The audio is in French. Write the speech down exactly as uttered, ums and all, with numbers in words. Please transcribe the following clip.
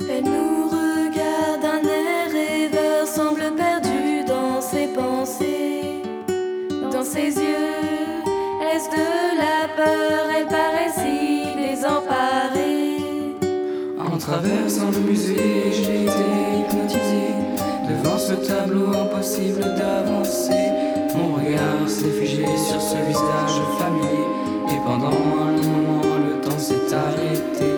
Elle nous regarde d'un air rêveur, semble perdue dans ses pensées. Dans ses yeux, est-ce de la peur? Elle paraît si désemparée. En traversant le musée, j'ai été hypnotisé devant ce tableau impossible d'avancer. Mon regard s'est figé sur ce visage familier, et pendant un long moment le temps s'est arrêté.